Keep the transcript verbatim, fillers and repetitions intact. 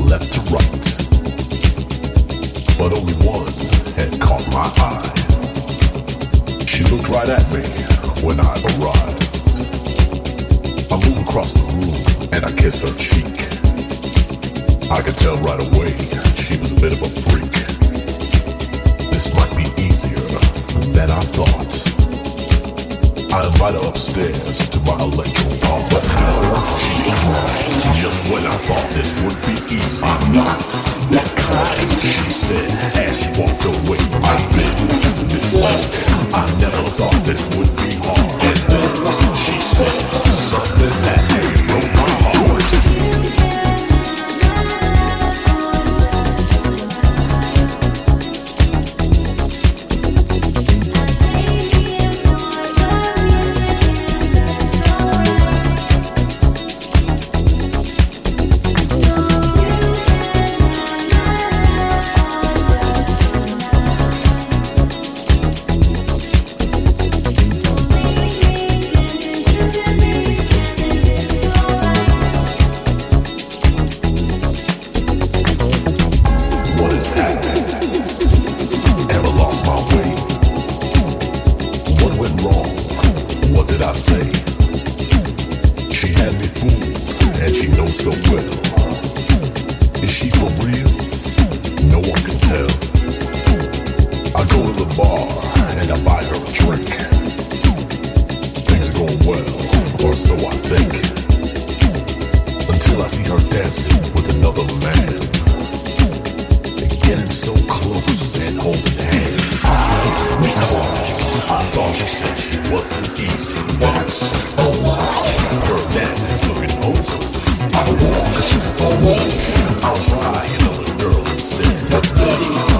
left to right, but only one had caught my eye. She looked right at me when I arrived. I moved across the room and I kissed her cheek. I could tell right away she was a bit of a freak. This might be easier than I thought. I invite her upstairs to my electro pop, but no, she cried. Just when I thought this would be easy, I'm not that kind, she said as she walked away from my bed. This way, I never thought this would be hard. And then she said something that really broke my heart. I'll try another girl instead.